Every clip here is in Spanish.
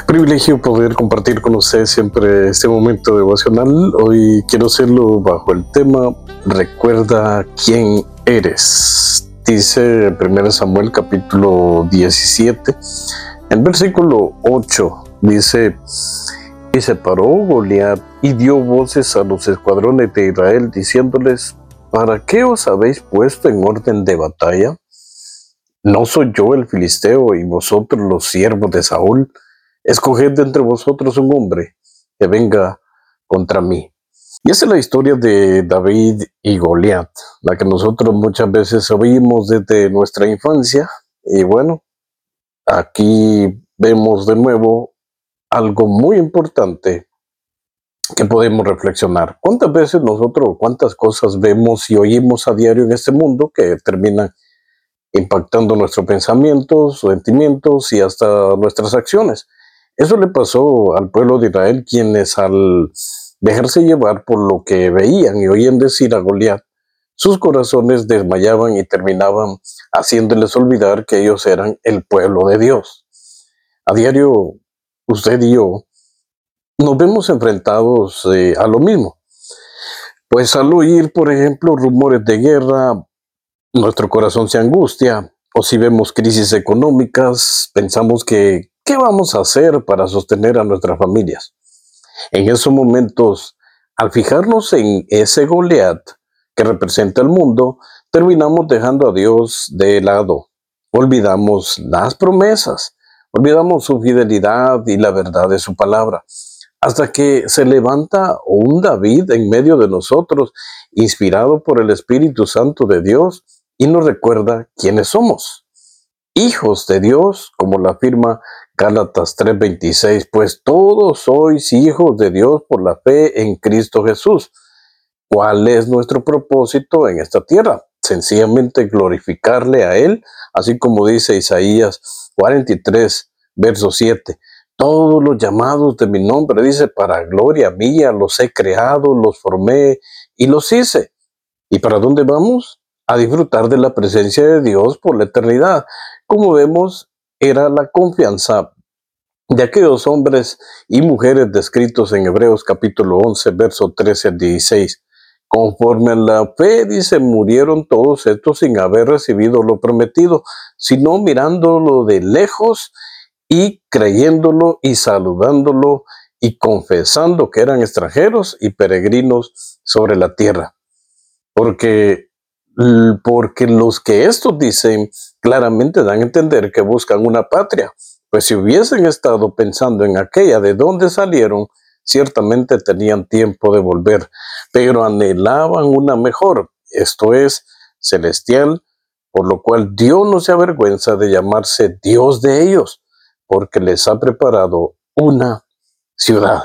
Privilegio poder compartir con ustedes siempre este momento devocional. Hoy quiero hacerlo bajo el tema Recuerda quién eres. Dice 1 Samuel capítulo 17, en versículo 8, dice: Y se paró Goliat y dio voces a los escuadrones de Israel, diciéndoles: ¿Para qué os habéis puesto en orden de batalla? ¿No soy yo el filisteo y vosotros los siervos de Saúl? Escoged de entre vosotros un hombre que venga contra mí. Y esa es la historia de David y Goliat, la que nosotros muchas veces oímos desde nuestra infancia. Y bueno, aquí vemos de nuevo algo muy importante que podemos reflexionar. ¿Cuántas veces nosotros, cuántas cosas vemos y oímos a diario en este mundo que terminan impactando nuestros pensamientos, sentimientos y hasta nuestras acciones? Eso le pasó al pueblo de Israel, quienes al dejarse llevar por lo que veían y oían decir a Goliat, sus corazones desmayaban y terminaban haciéndoles olvidar que ellos eran el pueblo de Dios. A diario, usted y yo nos vemos enfrentados a lo mismo. Pues al oír, por ejemplo, rumores de guerra, nuestro corazón se angustia, o si vemos crisis económicas, pensamos que ¿qué vamos a hacer para sostener a nuestras familias? En esos momentos, al fijarnos en ese Goliat que representa el mundo, terminamos dejando a Dios de lado. Olvidamos las promesas, olvidamos su fidelidad y la verdad de su palabra. Hasta que se levanta un David en medio de nosotros, inspirado por el Espíritu Santo de Dios, y nos recuerda quiénes somos. Hijos de Dios, como lo afirma Gálatas 3:26, pues todos sois hijos de Dios por la fe en Cristo Jesús. ¿Cuál es nuestro propósito en esta tierra? Sencillamente glorificarle a Él, así como dice Isaías 43, verso 7. Todos los llamados de mi nombre, dice, para gloria mía los he creado, los formé y los hice. ¿Y para dónde vamos? A disfrutar de la presencia de Dios por la eternidad. Como vemos, era la confianza de aquellos hombres y mujeres descritos en Hebreos capítulo 11, verso 13 al 16. Conforme a la fe, dice, murieron todos estos sin haber recibido lo prometido, sino mirándolo de lejos y creyéndolo y saludándolo y confesando que eran extranjeros y peregrinos sobre la tierra. Porque los que estos dicen claramente dan a entender que buscan una patria, pues si hubiesen estado pensando en aquella de donde salieron, ciertamente tenían tiempo de volver, pero anhelaban una mejor, esto es, celestial, por lo cual Dios no se avergüenza de llamarse Dios de ellos, porque les ha preparado una ciudad.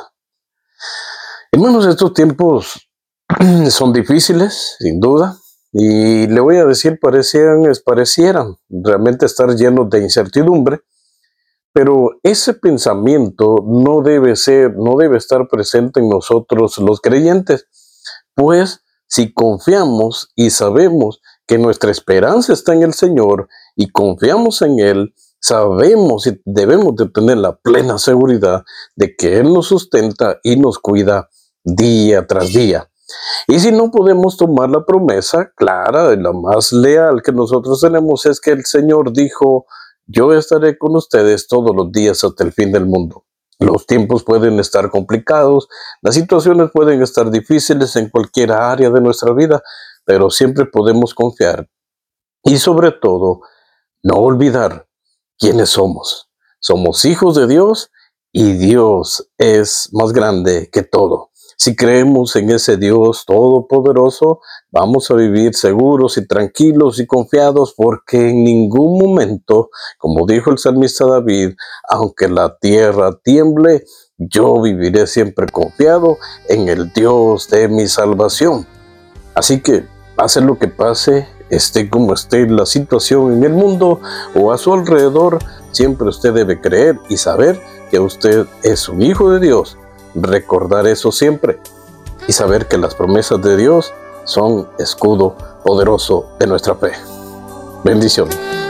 Hermanos, estos tiempos son difíciles, sin duda, y le voy a decir, parecieran realmente estar llenos de incertidumbre, pero ese pensamiento no debe estar presente en nosotros los creyentes, pues si confiamos y sabemos que nuestra esperanza está en el Señor y confiamos en Él, sabemos y debemos de tener la plena seguridad de que Él nos sustenta y nos cuida día tras día. Y si no podemos tomar la promesa clara, la más leal que nosotros tenemos es que el Señor dijo: yo estaré con ustedes todos los días hasta el fin del mundo. Los tiempos pueden estar complicados, las situaciones pueden estar difíciles en cualquier área de nuestra vida, pero siempre podemos confiar y sobre todo no olvidar quiénes somos. Somos hijos de Dios y Dios es más grande que todo. Si creemos en ese Dios todopoderoso, vamos a vivir seguros y tranquilos y confiados, porque en ningún momento, como dijo el salmista David, aunque la tierra tiemble, yo viviré siempre confiado en el Dios de mi salvación. Así que pase lo que pase, esté como esté la situación en el mundo o a su alrededor, siempre usted debe creer y saber que usted es un hijo de Dios. Recordar eso siempre y saber que las promesas de Dios son escudo poderoso de nuestra fe. Bendiciones.